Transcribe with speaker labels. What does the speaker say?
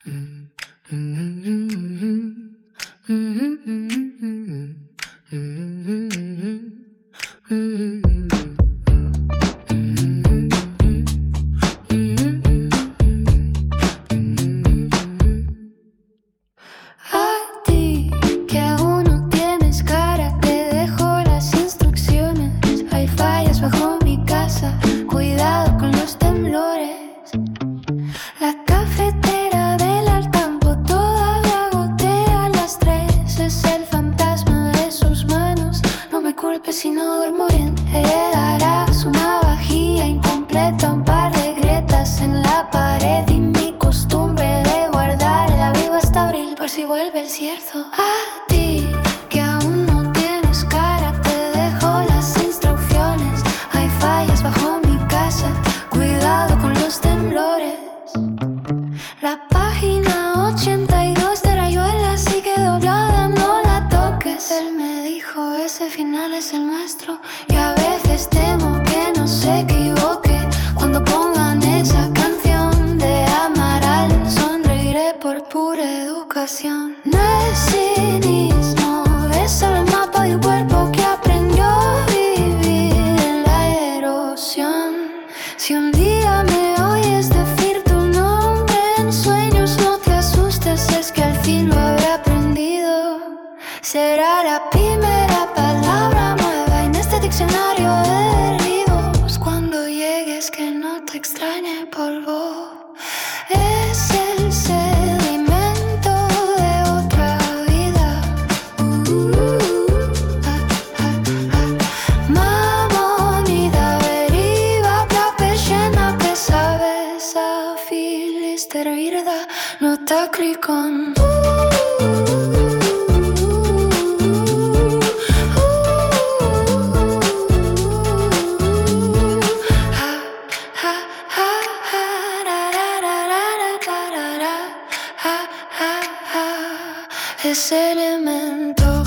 Speaker 1: A ti que aún no tienes cara, te dejo las instrucciones. Hay fallas bajo mi casa, cuidado con los temblores. La cafetera del Altambo todavía gotea a las 3. Es el fantasma de sus manos. No me culpes si no duermo bien. Heredarás una vajilla incompleta, un par de grietas en la pared y mi costumbre de guardar el abrigo hasta abril por si vuelve el cierzo. A ti que aún no tienes cara, te dejo las instrucciones. Hay fallas bajo mi casa, cuidado con los temblores. La página 82 de Rayuela sigue doblada, no la toques. Él me dijo, ese final es el nuestro. Y a veces temo que no se equivoque. Cuando pongan esa canción de Amaral, sonreiré por pura educación. No es cinismo, es solo el mapa de un cuerpo que aprendió a vivir en la erosión. Si un día me oyes decir tu nombre en sueños, no te asustes, es que al fin lo habré aprendido. Será la primera palabra nueva en este diccionario de derribos. Cuando llegues que no te extrañe polvo. Es el sedimento de otra vida. Mamonida deriva, plapeshena que sabes a filister virda, no ta krikon. Ese elemento.